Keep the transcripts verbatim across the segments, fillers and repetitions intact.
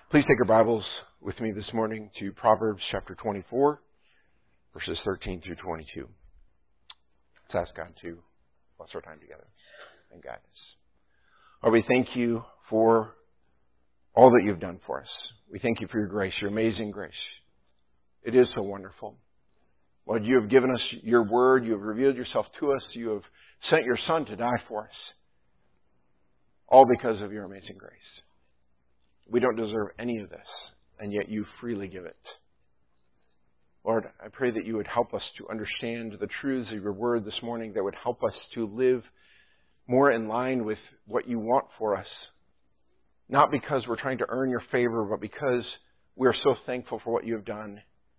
Please take your Bibles with me this morning to Proverbs chapter twenty-four, verses thirteen through twenty-two. Let's ask God to bless our time together and guide us. Lord, we thank you for all that you've done for us. We thank you for your grace, your amazing grace. It is so wonderful. Lord, you have given us your word. You have revealed yourself to us. You have sent your Son to die for us. All because of your amazing grace. We don't deserve any of this, and yet you freely give it. Lord, I pray that you would help us to understand the truths of your word this morning, that would help us to live more in line with what you want for us. Not because we're trying to earn your favor, but because we are so thankful for what you have done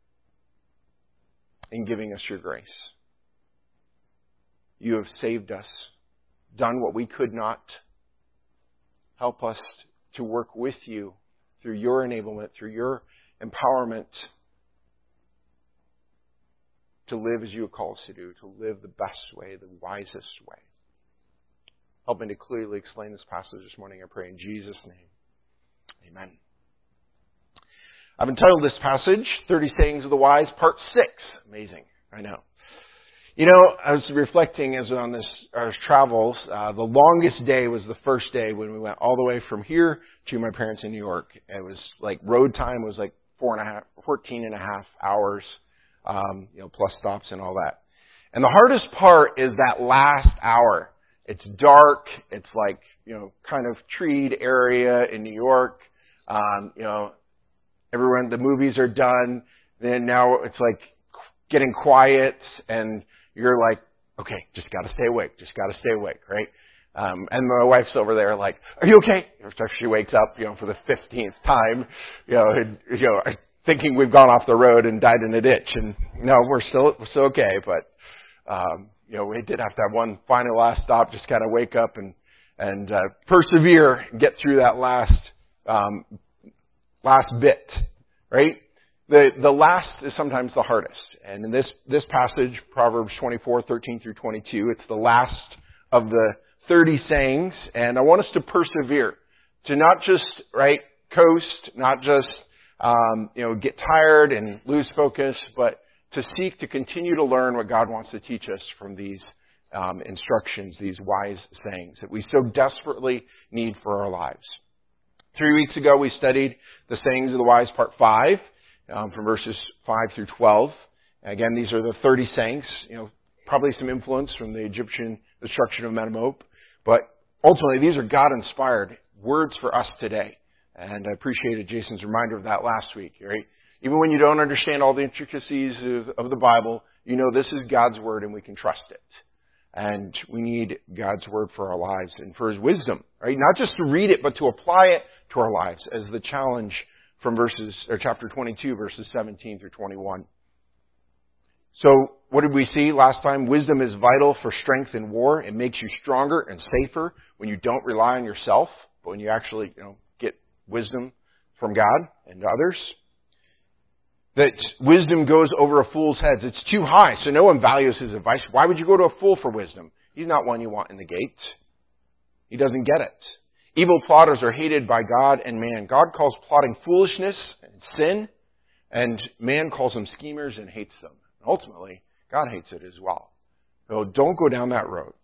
in giving us your grace. You have saved us, done what we could not. Help us to work with you through your enablement, through your empowerment, to live as you have called us to do, to live the best way, the wisest way. Help me to clearly explain this passage this morning, I pray in Jesus' name. Amen. I've entitled this passage, thirty Sayings of the Wise, Part six. Amazing, I know. You know, I was reflecting as on this our travels. Uh, the longest day was the first day when we went all the way from here to my parents in New York. It was like road time was like four and a half, fourteen and a half hours, um, you know, plus stops and all that. And the hardest part is that last hour. It's dark. It's like, you know, kind of treed area in New York. Um, you know, everyone, the movies are done. Then now it's like getting quiet and you're like, okay, just got to stay awake. Just got to stay awake, right? Um, and my wife's over there like, are you okay? She wakes up, you know, for the fifteenth time, you know, and, you know, thinking we've gone off the road and died in a ditch. And no, we're still, we're still okay. But, um, you know, we did have to have one final last stop, just kind of wake up and, and, uh, persevere and get through that last, um, last bit, right? The, the last is sometimes the hardest. And in this, this passage, Proverbs twenty-four, thirteen through twenty-two, it's the last of the thirty sayings. And I want us to persevere, to not just, right, coast, not just, um, you know, get tired and lose focus, but to seek to continue to learn what God wants to teach us from these um, instructions, these wise sayings that we so desperately need for our lives. Three weeks ago, we studied the Sayings of the Wise, Part five, um, from verses five through twelve. Again, these are the thirty sayings, you know, probably some influence from the Egyptian destruction of Menemope. But ultimately, these are God-inspired words for us today. And I appreciated Jason's reminder of that last week, right? Even when you don't understand all the intricacies of, of the Bible, you know this is God's Word and we can trust it. And we need God's Word for our lives and for His wisdom, right? Not just to read it, but to apply it to our lives as the challenge from verses, or chapter twenty-two, verses seventeen through twenty-one. So, what did we see last time? Wisdom is vital for strength in war. It makes you stronger and safer when you don't rely on yourself, but when you actually, you know, get wisdom from God and others. That wisdom goes over a fool's head. It's too high, so no one values his advice. Why would you go to a fool for wisdom? He's not one you want in the gate. He doesn't get it. Evil plotters are hated by God and man. God calls plotting foolishness and sin, and man calls them schemers and hates them. Ultimately, God hates it as well. So don't go down that road.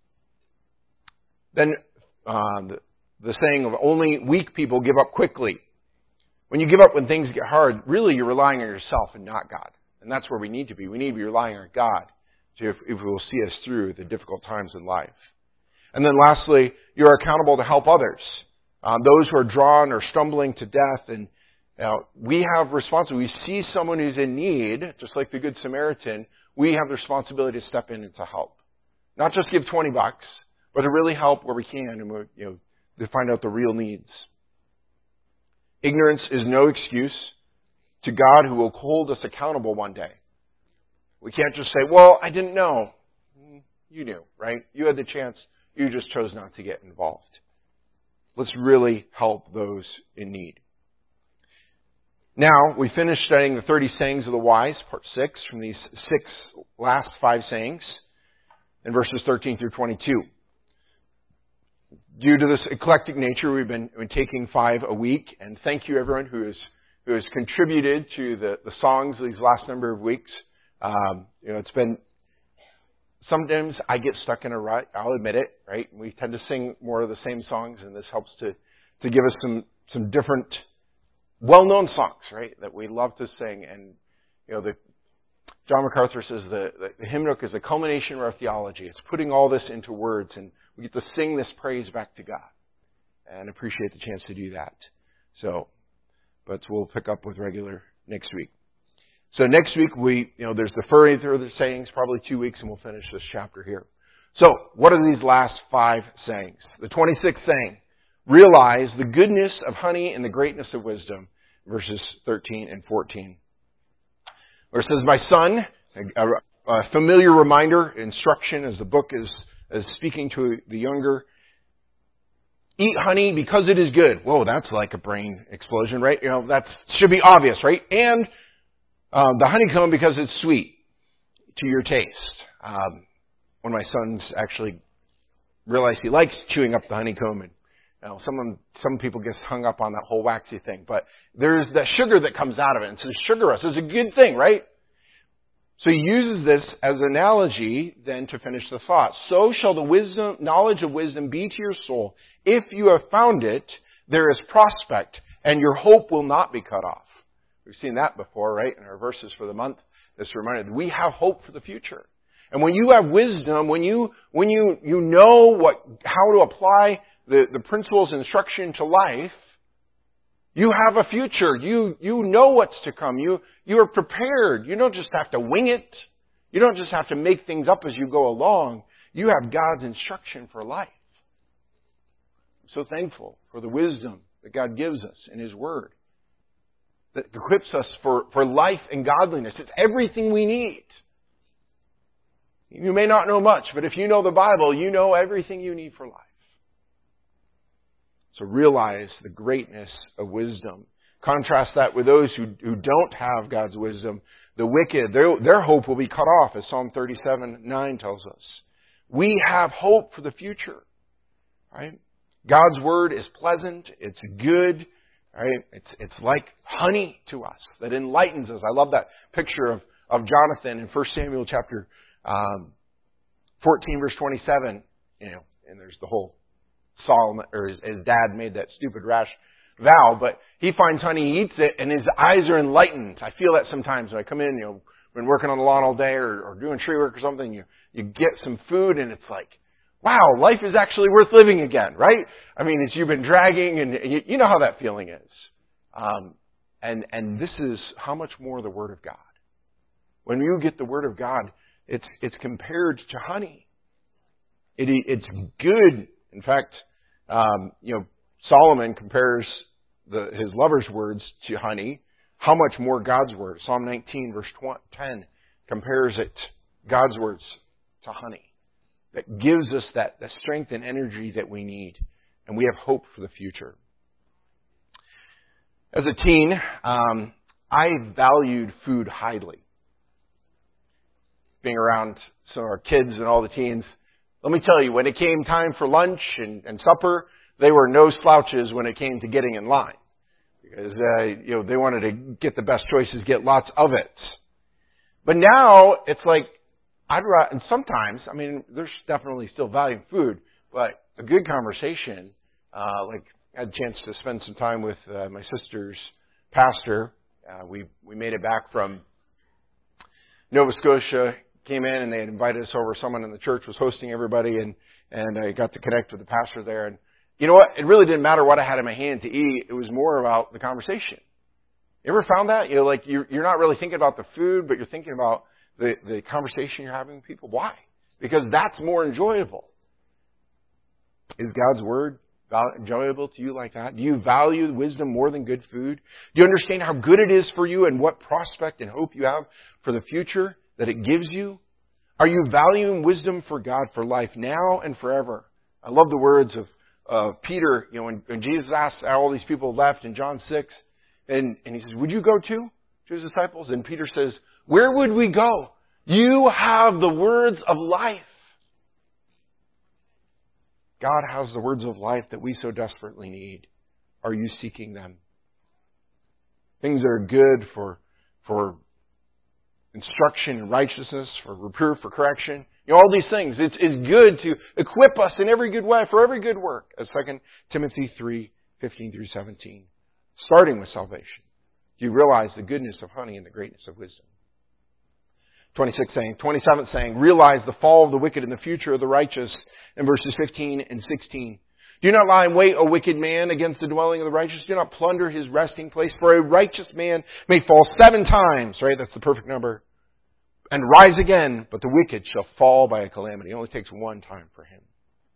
Then uh, the, the saying of only weak people give up quickly. When you give up when things get hard, really you're relying on yourself and not God. And that's where we need to be. We need to be relying on God to, if, if we will see us through the difficult times in life. And then lastly, you're accountable to help others. Um, those who are drawn or stumbling to death. And you know, we have responsibility. We see someone who's in need, just like the Good Samaritan. We have the responsibility to step in and to help. Not just give twenty bucks, but to really help where we can and you know, to find out the real needs. Ignorance is no excuse to God who will hold us accountable one day. We can't just say, well, I didn't know. You knew, right? You had the chance. You just chose not to get involved. Let's really help those in need. Now, we finished studying the thirty Sayings of the Wise, Part six, from these six last five sayings in verses thirteen through twenty-two. due to this eclectic nature, we've been, we've been taking five a week, and thank you everyone who has who has contributed to the, the songs these last number of weeks. Um, you know, it's been sometimes I get stuck in a rut. I'll admit it. Right? We tend to sing more of the same songs, and this helps to to give us some some different, well-known songs, right, that we love to sing. And you know, the John MacArthur says the, the, the hymnbook is a culmination of our theology. It's putting all this into words, and we get to sing this praise back to God, and appreciate the chance to do that. So, but we'll pick up with regular next week. So next week we, you know, there's the further the sayings, probably two weeks, and we'll finish this chapter here. So, what are these last five sayings? The twenty-sixth saying: realize the goodness of honey and the greatness of wisdom, verses thirteen and fourteen. Where it says, my son, a, a familiar reminder, instruction as the book is, is speaking to the younger. Eat honey because it is good. Whoa, that's like a brain explosion, right? You know, that should be obvious, right? And um, the honeycomb because it's sweet to your taste. Um, one of my sons actually realized he likes chewing up the honeycomb, and you know, some some people get hung up on that whole waxy thing, but there's the sugar that comes out of it, and so sugar rush is a good thing, right? So he uses this as an analogy then to finish the thought. So shall the wisdom, knowledge of wisdom be to your soul. If you have found it, there is prospect, and your hope will not be cut off. We've seen that before, right? In our verses for the month, this reminder, we have hope for the future. And when you have wisdom, when you when you you know what how to apply the, the principles and instruction to life, you have a future. You you know what's to come. You you are prepared. You don't just have to wing it. You don't just have to make things up as you go along. You have God's instruction for life. I'm so thankful for the wisdom that God gives us in His Word, that equips us for, for life and godliness. It's everything we need. You may not know much, but if you know the Bible, you know everything you need for life. So realize the greatness of wisdom. Contrast that with those who, who don't have God's wisdom. The wicked, their, their hope will be cut off, as Psalm thirty-seven nine tells us. We have hope for the future. Right? God's Word is pleasant. It's good. Right? It's, it's like honey to us that enlightens us. I love that picture of, of Jonathan in First Samuel chapter um, fourteen, verse twenty-seven. You know, and there's the whole Solomon, or his, his dad made that stupid rash vow, but he finds honey, he eats it, and his eyes are enlightened. I feel that sometimes when I come in, you know, been working on the lawn all day or, or doing tree work or something, you, you get some food and it's like, wow, life is actually worth living again, right? I mean, it's you've been dragging, and you, you know how that feeling is. Um, and, and this is how much more the Word of God. When you get the Word of God, it's, it's compared to honey. It, it's good. In fact, um, you know, Solomon compares the, his lover's words to honey. How much more God's Word? Psalm nineteen, verse ten, compares it, God's words, to honey. That gives us that, that strength and energy that we need. And we have hope for the future. As a teen, um, I valued food highly. Being around some of our kids and all the teens, let me tell you, when it came time for lunch and, and supper, they were no slouches when it came to getting in line. Because, uh, you know, they wanted to get the best choices, get lots of it. But now, it's like, I'd rather, and sometimes, I mean, there's definitely still value in food, but a good conversation, uh, like, I had a chance to spend some time with uh, my sister's pastor. Uh, we, we made it back from Nova Scotia, came in, and they had invited us over. Someone in the church was hosting everybody, and, and I got to connect with the pastor there. And you know what? It really didn't matter what I had in my hand to eat. It was more about the conversation. You ever found that? You know, like you're, you're not really thinking about the food, but you're thinking about the, the conversation you're having with people. Why? Because that's more enjoyable. Is God's Word enjoyable to you like that? Do you value wisdom more than good food? Do you understand how good it is for you and what prospect and hope you have for the future that it gives you? Are you valuing wisdom for God for life now and forever? I love the words of uh, Peter, you know, when, when Jesus asked how all these people left in John six, and, and he says, would you go too to his disciples? And Peter says, where would we go? You have the words of life. God has the words of life that we so desperately need. Are you seeking them? Things that are good for, for instruction in righteousness, for reproof, for correction. You know, all these things. It's, it's good to equip us in every good way for every good work, as Second Timothy three, fifteen through seventeen. Starting with salvation. Do you realize the goodness of honey and the greatness of wisdom? twenty-six saying, twenty-seven saying, realize the fall of the wicked and the future of the righteous, in verses fifteen and sixteen. Do not lie in wait, O wicked man, against the dwelling of the righteous. Do not plunder his resting place. For a righteous man may fall seven times, right? That's the perfect number. And rise again, but the wicked shall fall by a calamity. It only takes one time for him.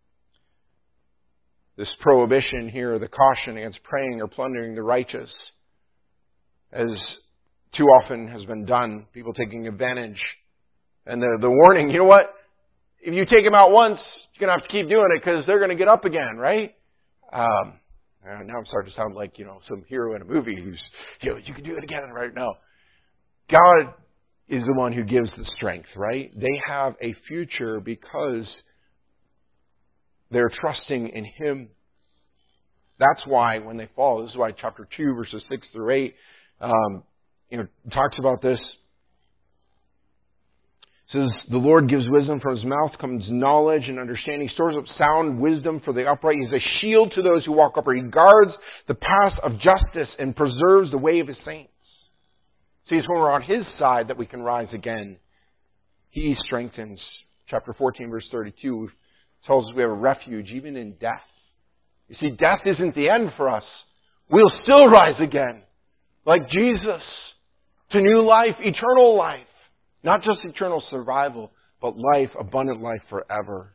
This prohibition here, the caution against praying or plundering the righteous, as too often has been done, people taking advantage. And the, the warning, you know what? If you take them out once, you're going to have to keep doing it because they're going to get up again, right? Um, now I'm starting to sound like, you know, some hero in a movie who's, you know, you can do it again right now. God is the one who gives the strength, right? They have a future because they're trusting in Him. That's why when they fall, this is why chapter two, verses six through eight, um, you know, talks about this. It says, the Lord gives wisdom, from His mouth comes knowledge and understanding. He stores up sound wisdom for the upright. He's a shield to those who walk upright. He guards the path of justice and preserves the way of His saints. See, it's when we're on His side that we can rise again. He strengthens. Chapter fourteen, verse thirty-two tells us we have a refuge even in death. You see, death isn't the end for us. We'll still rise again. Like Jesus. To new life, eternal life. Not just eternal survival, but life, abundant life forever.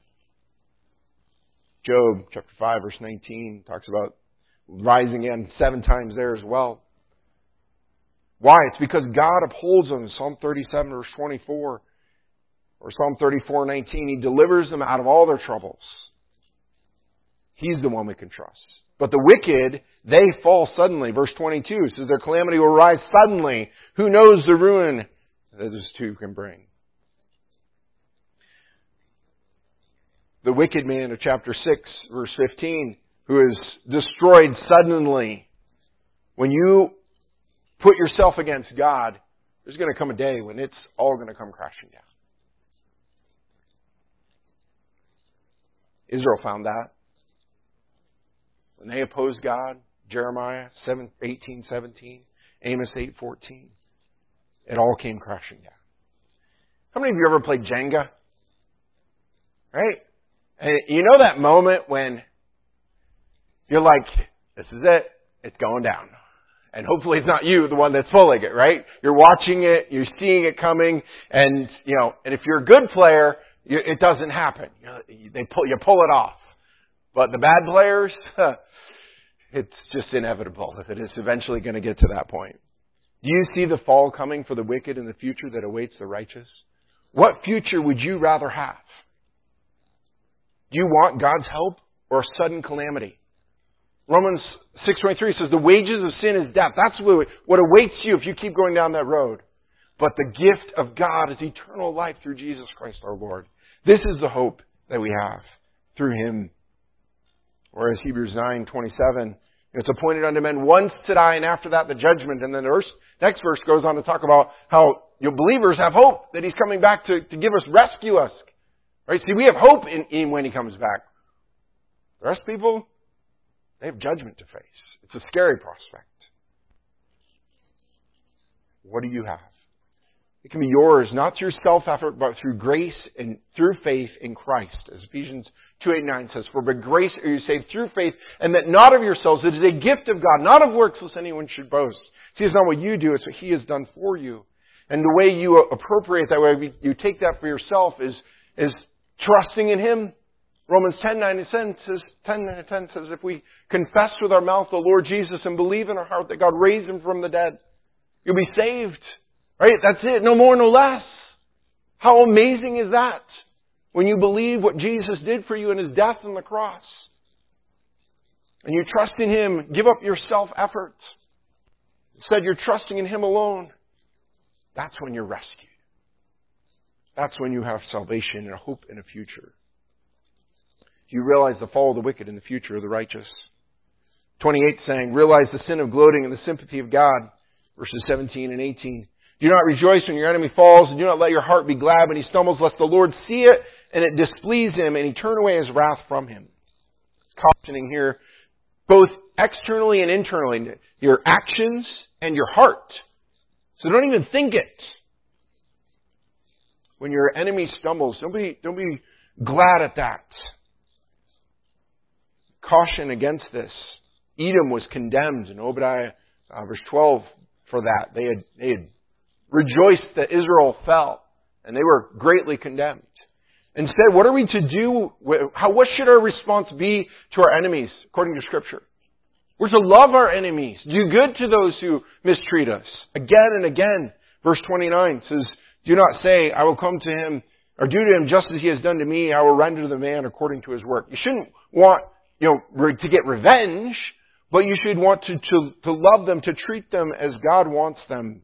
Job, chapter five, verse nineteen, talks about rising again seven times there as well. Why? It's because God upholds them. Psalm thirty-seven, verse twenty-four, or Psalm thirty-four, nineteen, He delivers them out of all their troubles. He's the one we can trust. But the wicked, they fall suddenly. Verse twenty-two says their calamity will rise suddenly. Who knows the ruin that this too can bring? The wicked man of chapter six, verse fifteen, who is destroyed suddenly. When you put yourself against God, there's going to come a day when it's all going to come crashing down. Israel found that. When they opposed God, Jeremiah eighteen seventeen, Amos eight fourteen, it all came crashing down. How many of you ever played Jenga? Right? And you know that moment when you're like, this is it, it's going down. And hopefully it's not you, the one that's pulling it, right? You're watching it, you're seeing it coming, and you know, and if you're a good player, you, it doesn't happen. You know, they pull, you pull it off. But the bad players, it's just inevitable that it is eventually going to get to that point. Do you see the fall coming for the wicked in the future that awaits the righteous? What future would you rather have? Do you want God's help or a sudden calamity? Romans six twenty-three says the wages of sin is death. That's what awaits you if you keep going down that road. But the gift of God is eternal life through Jesus Christ our Lord. This is the hope that we have through Him. Whereas Hebrews nine twenty-seven, it's appointed unto men once to die, and after that the judgment. And then the verse, next verse goes on to talk about how you know, believers have hope that He's coming back to, to give us, rescue us. Right? See, we have hope in, in when He comes back. The rest of people, they have judgment to face. It's a scary prospect. What do you have? It can be yours, not through self-effort, but through grace and through faith in Christ. As Ephesians two eight nine says, for by grace are you saved through faith, and that not of yourselves. It is a gift of God, not of works, lest anyone should boast. See, it's not what you do, it's what He has done for you. And the way you appropriate that, way you take that for yourself, is, is trusting in Him. Romans ten nine and ten says, ten and ten says, if we confess with our mouth the Lord Jesus and believe in our heart that God raised Him from the dead, you'll be saved. Right? That's it. No more, no less. How amazing is that? When you believe what Jesus did for you in His death on the cross. And you trust in Him, give up your self-effort. Instead, you're trusting in Him alone. That's when you're rescued. That's when you have salvation and a hope and a future. Do you realize the fall of the wicked and the future of the righteous? twenty-eight saying, realize the sin of gloating and the sympathy of God. Verses seventeen and eighteen. Do not rejoice when your enemy falls, and do not let your heart be glad when he stumbles, lest the Lord see it and it displease him, and he turn away his wrath from him. It's cautioning here, both externally and internally, your actions and your heart. So don't even think it. When your enemy stumbles, don't be, don't be glad at that. Caution against this. Edom was condemned in Obadiah uh, verse twelve for that. They had, they had rejoiced that Israel fell, and they were greatly condemned. Instead, what are we to do? How, what should our response be to our enemies, according to Scripture? We're to love our enemies, do good to those who mistreat us. Again and again, verse twenty-nine says, do not say, I will come to him, or do to him just as he has done to me, I will render to the man according to his work. You shouldn't want, you know, to get revenge, but you should want to, to, to love them, to treat them as God wants them.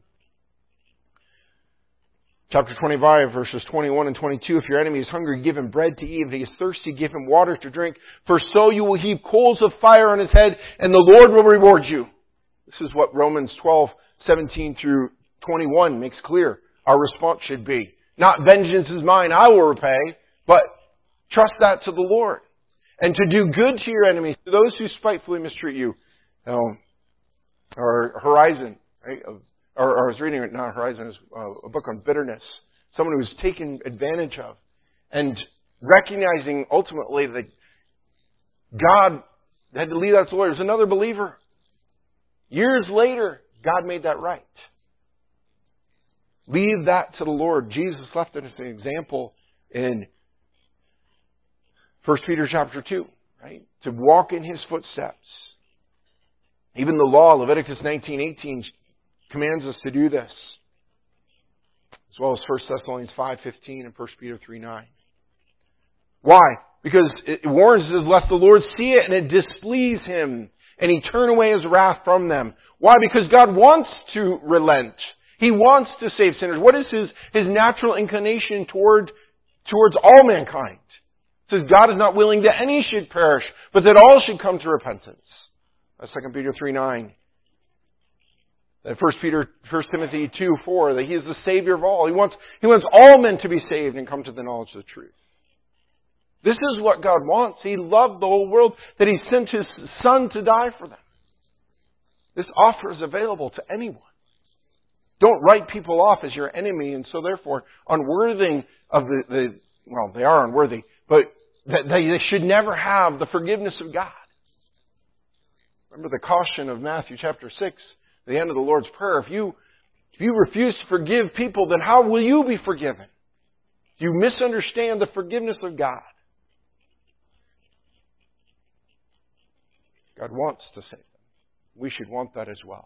Chapter twenty-five, verses twenty-one and twenty-two. If your enemy is hungry, give him bread to eat. If he is thirsty, give him water to drink. For so you will heap coals of fire on his head, and the Lord will reward you. This is what Romans twelve, seventeen through twenty-one makes clear. Our response should be, not vengeance is mine, I will repay, but trust that to the Lord. And to do good to your enemies, to those who spitefully mistreat you. You know, our Horizon, right? Or, or I was reading it, not Horizon, it's a book on bitterness. Someone who was taken advantage of. And recognizing ultimately that God had to leave that to the Lord. It was another believer. Years later, God made that right. Leave that to the Lord. Jesus left us an example in First Peter chapter two, right? To walk in His footsteps. Even the law, Leviticus nineteen eighteen, commands us to do this. As well as First Thessalonians five fifteen and First Peter three nine. Why? Because it warns us, lest the Lord see it and it displease Him, and He turn away His wrath from them. Why? Because God wants to relent. He wants to save sinners. What is His, His natural inclination toward, towards all mankind? It says God is not willing that any should perish, but that all should come to repentance. That's Second Peter three nine. That First Peter, First Timothy two four, that He is the Savior of all. He wants, He wants all men to be saved and come to the knowledge of the truth. This is what God wants. He loved the whole world, that He sent His Son to die for them. This offer is available to anyone. Don't write people off as your enemy and so therefore unworthy of the, the well, they are unworthy, but that they, they should never have the forgiveness of God. Remember the caution of Matthew chapter six, the end of the Lord's Prayer. If you, if you refuse to forgive people, then how will you be forgiven? You misunderstand the forgiveness of God. God wants to save them. We should want that as well.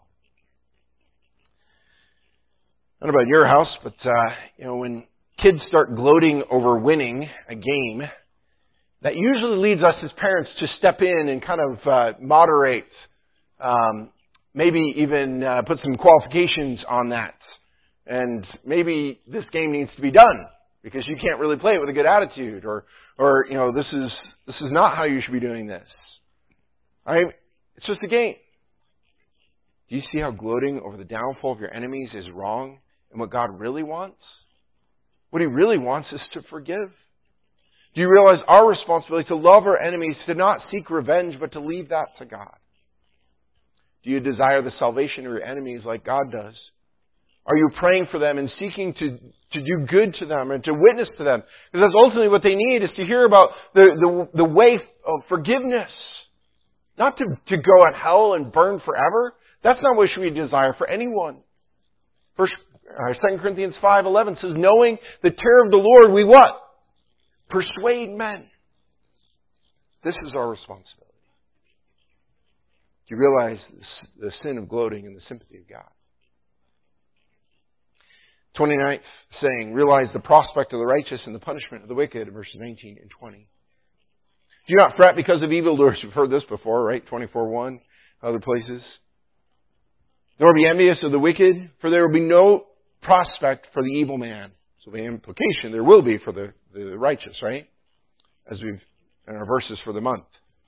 I don't know about your house, but uh, you know, when kids start gloating over winning a game, that usually leads us as parents to step in and kind of uh, moderate, um, maybe even uh, put some qualifications on that. And maybe this game needs to be done because you can't really play it with a good attitude, or, or you know, this is this is not how you should be doing this. All right? It's just a game. Do you see how gloating over the downfall of your enemies is wrong? And what God really wants? What He really wants is to forgive. Do you realize our responsibility to love our enemies, to not seek revenge, but to leave that to God? Do you desire the salvation of your enemies like God does? Are you praying for them and seeking to, to do good to them and to witness to them? Because that's ultimately what they need, is to hear about the, the, the way of forgiveness. Not to, to go at hell and burn forever. That's not what we desire for anyone. First, uh, Second Corinthians five eleven says, knowing the terror of the Lord, we what? Persuade men. This is our responsibility. Do you realize the sin of gloating and the sympathy of God? twenty-ninth saying, realize the prospect of the righteous and the punishment of the wicked, verses nineteen and twenty. Do not fret because of evildoers. You've heard this before, right? twenty-four one, other places. Nor be envious of the wicked, for there will be no prospect for the evil man. So the implication there will be for the, the righteous, right? As we've in our verses for the month.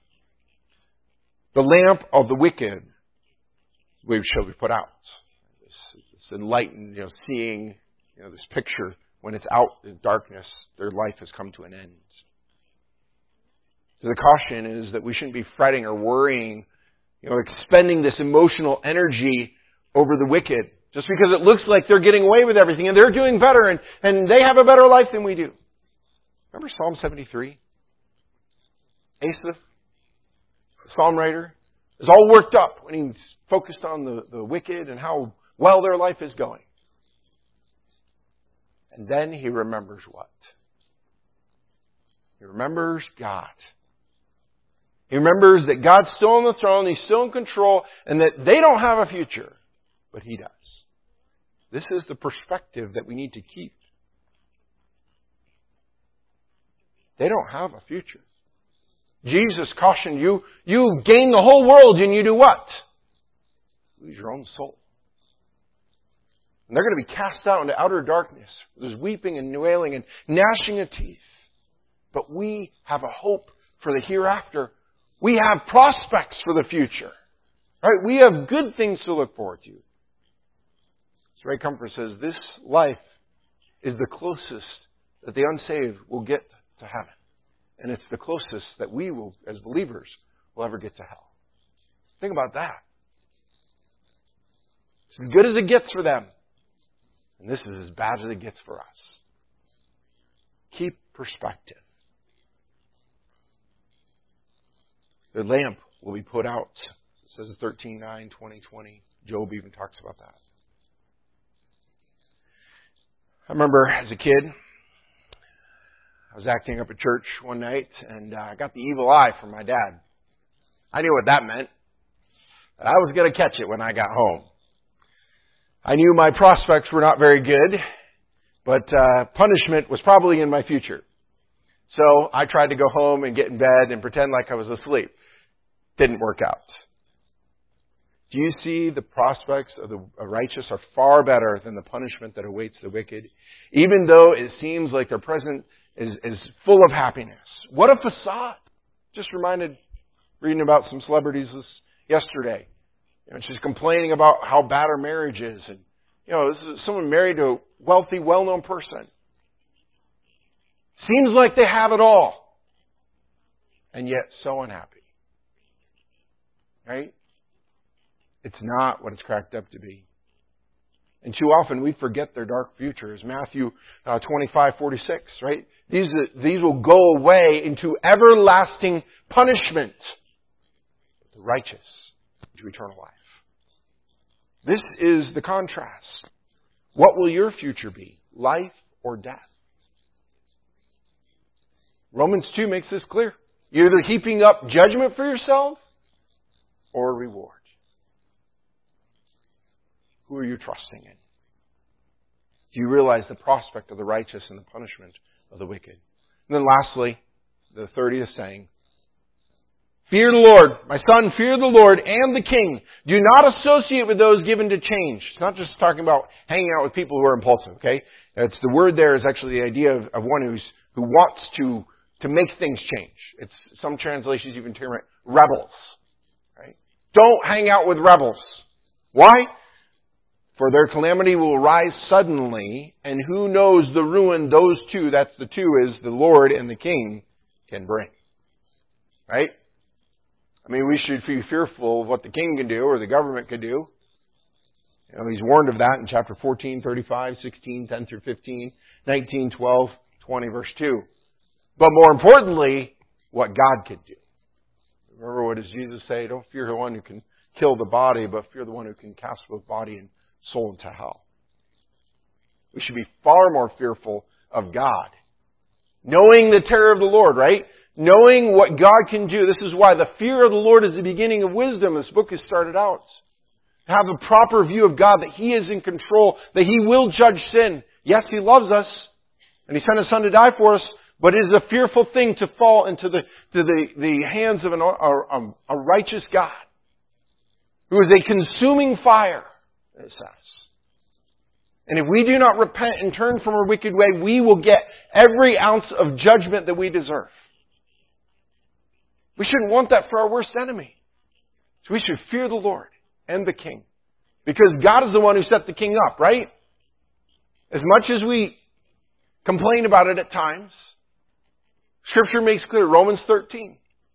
The lamp of the wicked, we shall be put out. This, this enlightened, you know, seeing, you know, this picture when it's out in darkness, their life has come to an end. So the caution is that we shouldn't be fretting or worrying, you know, expending this emotional energy over the wicked just because it looks like they're getting away with everything and they're doing better and, and they have a better life than we do. Remember Psalm seventy-three? Asaph, the psalm writer, is all worked up when he's focused on the, the wicked and how well their life is going. And then he remembers what? He remembers God. He remembers that God's still on the throne, He's still in control, and that they don't have a future, but He does. This is the perspective that we need to keep. They don't have a future. Jesus cautioned you, you gain the whole world and you do what? Lose your own soul. And they're going to be cast out into outer darkness. There's weeping and wailing and gnashing of teeth. But we have a hope for the hereafter. We have prospects for the future. Right? We have good things to look forward to. Ray Comfort says, this life is the closest that the unsaved will get to heaven. And it's the closest that we will, as believers, will ever get to hell. Think about that. It's as good as it gets for them. And this is as bad as it gets for us. Keep perspective. The lamp will be put out. It says in thirteen nine, twenty twenty. Job even talks about that. I remember as a kid, I was acting up at church one night, and I got the evil eye from my dad. I knew what that meant. I was going to catch it when I got home. I knew my prospects were not very good, but uh, punishment was probably in my future. So I tried to go home and get in bed and pretend like I was asleep. Didn't work out. Do you see the prospects of the righteous are far better than the punishment that awaits the wicked? Even though it seems like their present is, is full of happiness. What a facade. Just reminded, reading about some celebrities this yesterday. You know, she's complaining about how bad her marriage is. And, you know, this is someone married to a wealthy, well-known person. Seems like they have it all. And yet so unhappy. Right? It's not what it's cracked up to be. And too often we forget their dark futures. Matthew uh, twenty-five forty-six, right? These, these will go away into everlasting punishment. The righteous into eternal life. This is the contrast. What will your future be? Life or death? Romans two makes this clear. You're either heaping up judgment for yourself or reward. Who are you trusting in? Do you realize the prospect of the righteous and the punishment of the wicked? And then lastly, the thirtieth saying, fear the Lord, my son, fear the Lord and the king. Do not associate with those given to change. It's not just talking about hanging out with people who are impulsive, okay? It's the word there is actually the idea of, of one who's who wants to, to make things change. It's some translations even term it rebels. Right? Don't hang out with rebels. Why? For their calamity will rise suddenly, and who knows the ruin those two, that's the two, is the Lord and the King, can bring. Right? I mean, we should be fearful of what the king can do or the government can do. You know, he's warned of that in chapter fourteen, thirty-five, sixteen, ten through fifteen, nineteen, twelve, twenty, verse two. But more importantly, what God can do. Remember what does Jesus say? Don't fear the one who can kill the body, but fear the one who can cast both body and soul into hell. We should be far more fearful of God. Knowing the terror of the Lord, right? Knowing what God can do. This is why the fear of the Lord is the beginning of wisdom. This book has started out. Have a proper view of God, that He is in control, that He will judge sin. Yes, He loves us, and He sent His Son to die for us, but it is a fearful thing to fall into the, to the, the hands of an, a, a righteous God, who is a consuming fire, it says. And if we do not repent and turn from our wicked way, we will get every ounce of judgment that we deserve. We shouldn't want that for our worst enemy. So we should fear the Lord and the king. Because God is the one who set the king up, right? As much as we complain about it at times, Scripture makes clear, Romans thirteen.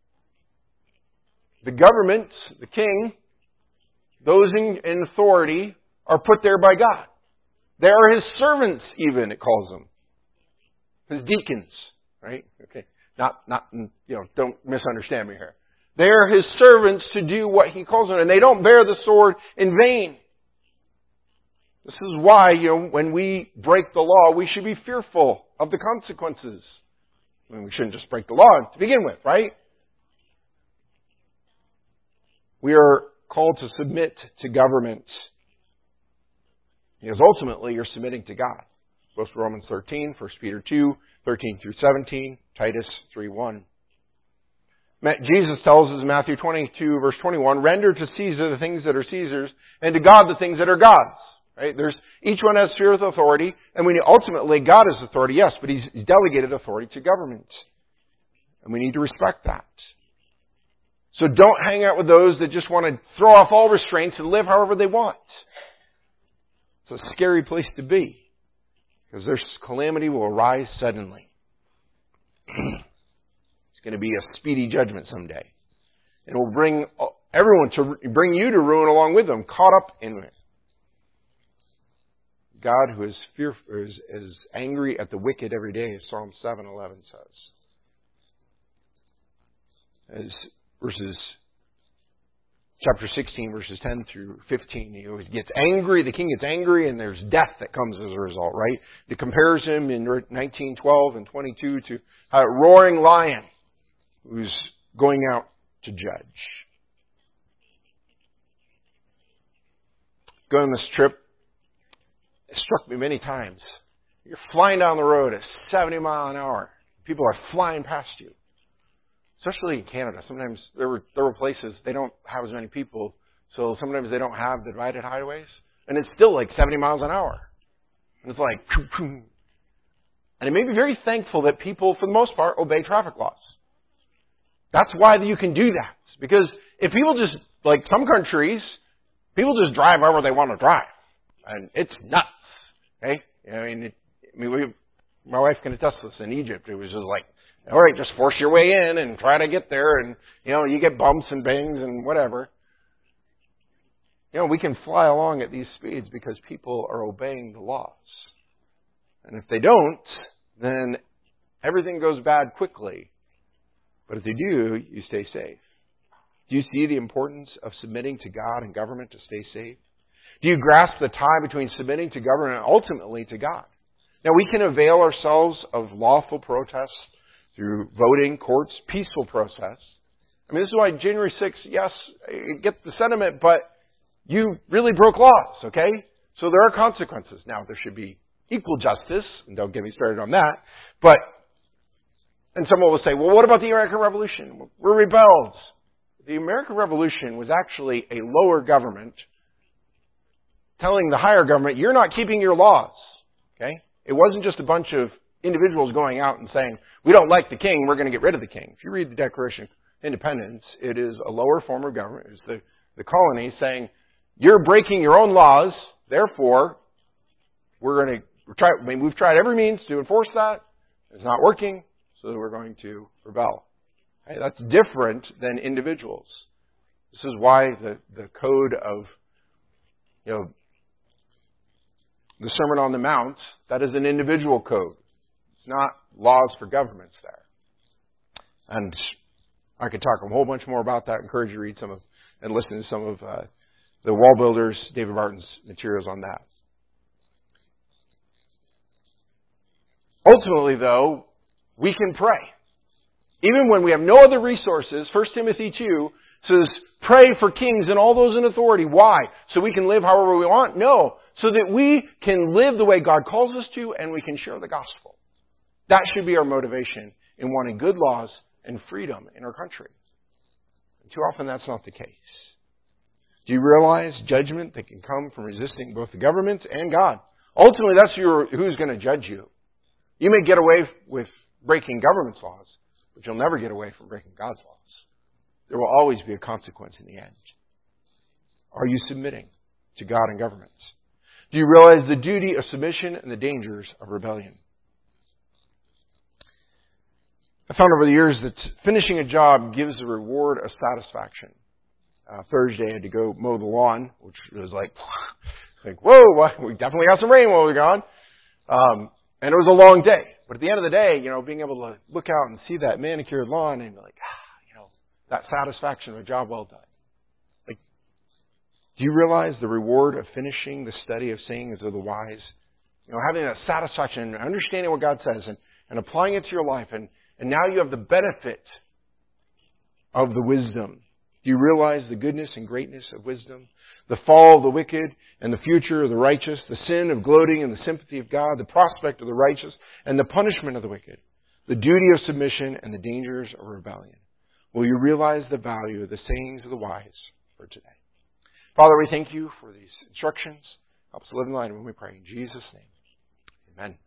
The government, the king, those in, in authority are put there by God. They are His servants even, it calls them. His deacons, right? Okay. Not, not, you know, don't misunderstand me here. They are His servants to do what He calls them, and they don't bear the sword in vain. This is why, you know, when we break the law, we should be fearful of the consequences. I mean, we shouldn't just break the law to begin with, right? We are called to submit to government. Because ultimately, you're submitting to God. Both Romans thirteen, First Peter two, thirteen through seventeen, Titus three one. Jesus tells us in Matthew twenty-two, verse twenty-one, render to Caesar the things that are Caesar's, and to God the things that are God's. Right? There's, each one has sphere of authority, and we ultimately, God has authority, yes, but He's delegated authority to government. And we need to respect that. So don't hang out with those that just want to throw off all restraints and live however they want. It's a scary place to be, because their calamity will arise suddenly. It's going to be a speedy judgment someday. And it will bring everyone to bring you to ruin along with them, caught up in it. God, who is fearful, is, is angry at the wicked every day, as Psalm seven eleven says. As verses chapter sixteen, verses ten through fifteen, he always gets angry. The king gets angry, and there's death that comes as a result. Right? It compares him in nineteen twelve and twenty-two to a roaring lion who's going out to judge. Going on this trip, it struck me many times. You're flying down the road at seventy miles an hour. People are flying past you. Especially in Canada. Sometimes there were there were places they don't have as many people, so sometimes they don't have divided highways. And it's still like seventy miles an hour. And it's like, and it made me very thankful that people, for the most part, obey traffic laws. That's why you can do that. Because if people just, like some countries, people just drive wherever they want to drive. And it's nuts. Okay? I mean, it, I mean, we, my wife can attest to this in Egypt. It was just like, all right, just force your way in and try to get there. And, you know, you get bumps and bangs and whatever. You know, we can fly along at these speeds because people are obeying the laws. And if they don't, then everything goes bad quickly. But if they do, you stay safe. Do you see the importance of submitting to God and government to stay safe? Do you grasp the tie between submitting to government and ultimately to God? Now, we can avail ourselves of lawful protest through voting, courts, peaceful process. I mean, this is why January sixth, yes, I get the sentiment, but you really broke laws, okay? So there are consequences. Now, there should be equal justice, and don't get me started on that. But, and someone will say, well, what about the American Revolution? We're rebelled. The American Revolution was actually a lower government telling the higher government, you're not keeping your laws. Okay? It wasn't just a bunch of individuals going out and saying, we don't like the king, we're going to get rid of the king. If you read the Declaration of Independence, it is a lower form of government. It's the, the colony saying, you're breaking your own laws, therefore, we're going to try, I mean, we've tried every means to enforce that. It's not working, so we're going to rebel. Okay? That's different than individuals. This is why the, the code of, you know, the Sermon on the Mount, that is an individual code. It's not laws for governments there. And I could talk a whole bunch more about that. I encourage you to read some of and listen to some of uh, the Wall Builders, David Martin's materials on that. Ultimately, though, we can pray. Even when we have no other resources, First Timothy two says, pray for kings and all those in authority. Why? So we can live however we want? No. So that we can live the way God calls us to and we can share the gospel. That should be our motivation in wanting good laws and freedom in our country. And too often that's not the case. Do you realize judgment that can come from resisting both the government and God? Ultimately, that's your, who's going to judge you. You may get away with breaking government's laws, but you'll never get away from breaking God's laws. There will always be a consequence in the end. Are you submitting to God and governments? Do you realize the duty of submission and the dangers of rebellion? I found over the years that finishing a job gives a reward of satisfaction. Uh, Thursday I had to go mow the lawn, which was like, like whoa, we definitely got some rain while we were gone. Um, and it was a long day. But at the end of the day, you know, being able to look out and see that manicured lawn and be like, ah, you know, that satisfaction of a job well done. Like, do you realize the reward of finishing the study of sayings of the wise? You know, having that satisfaction and understanding what God says and, and applying it to your life. And, and now you have the benefit of the wisdom. Do you realize the goodness and greatness of wisdom? The fall of the wicked and the future of the righteous, the sin of gloating and the sympathy of God, the prospect of the righteous and the punishment of the wicked, the duty of submission and the dangers of rebellion. Will you realize the value of the sayings of the wise for today? Father, we thank you for these instructions. Help us live in line when we pray. In Jesus' name, amen.